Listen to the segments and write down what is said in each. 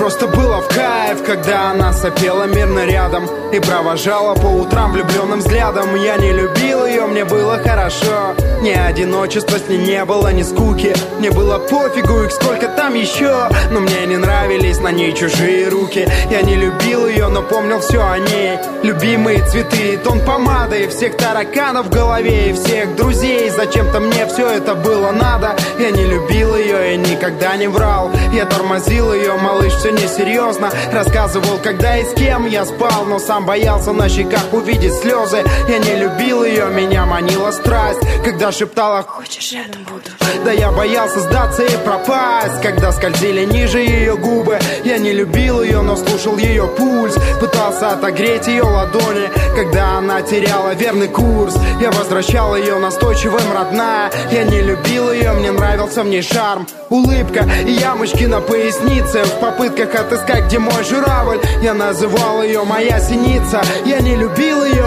просто было в кайф, когда она сопела мирно рядом и провожала по утрам влюбленным взглядом. Я не любил ее, мне было хорошо. Ни одиночества с ней не было, ни скуки. Мне было пофигу, их сколько там еще. Но мне не нравились на ней чужие руки. Я не любил ее, но помнил все о ней. Любимые цветы, тон помады, всех тараканов в голове и всех друзей. Зачем-то мне все это было надо. Я не любил ее и никогда не врал. Я тормозил ее, малыш, все несерьезно. Рассказывал, когда и с кем я спал, но сам боялся на щеках увидеть слезы. Я не любил ее, меня манила страсть, когда шептала: хочешь, рядом буду. Да я боялся сдаться и пропасть, когда скользили ниже ее губы. Я не любил ее, но слушал ее пульс, пытался отогреть ее ладони, когда она теряла верный курс. Я возвращал ее настойчивым, родная. Я не любил ее, мне нравился в ней шарм, улыбка и ямочки на пояснице. В попытках отыскать, где мой журавль, я называл ее моя синица. Я не любил ее.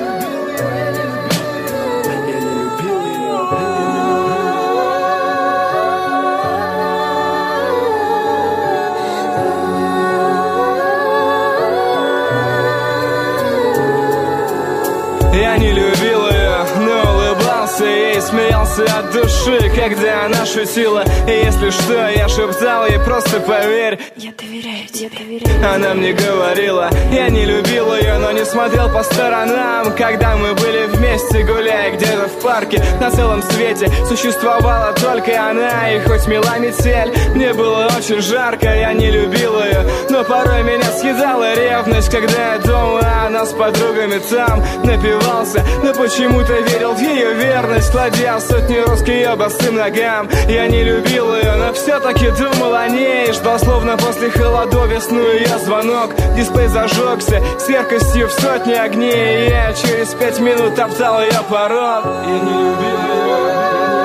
Я не любил ее, но улыбался ей, смеялся от души, когда она шутила. И если что, я шептал ей: просто поверь, я доверяю тебе. Она мне говорила. Я не любил ее, но не смотрел по сторонам, когда мы были вместе, гуляя где-то в парке. На целом свете существовала только она, и хоть мела метель, мне было очень жарко. Я не любил ее, но порой меня съедала ревность, когда я дома, а она с подругами там напивался. Но почему-то верил в ее верность, кладя сотни роз к ее босым ногам. Я не любил ее, но все-таки думал о ней, ждал словно после холодов весну ее звонок. Дисплей зажегся с яркостью в сотни огней, и я через 5 минут топтал ее порог. Я не любил ее.